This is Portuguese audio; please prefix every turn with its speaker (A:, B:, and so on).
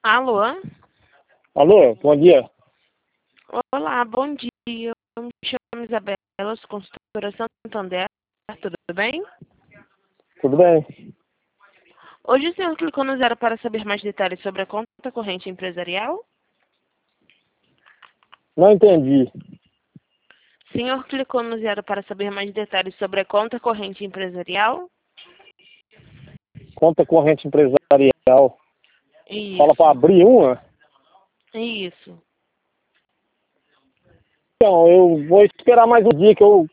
A: Alô?
B: Alô, bom dia.
A: Olá, bom dia. Eu me chamo Isabela, sou consultora Santander. Tudo bem?
B: Tudo bem?
A: Hoje o senhor clicou no zero para saber mais detalhes sobre a conta corrente empresarial?
B: Não entendi.
A: O senhor clicou no zero para saber mais detalhes sobre a conta corrente empresarial?
B: Conta corrente empresarial. Fala para
A: Isso,
B: abrir uma?
A: isso.
B: Então, eu vou esperar mais um dia que eu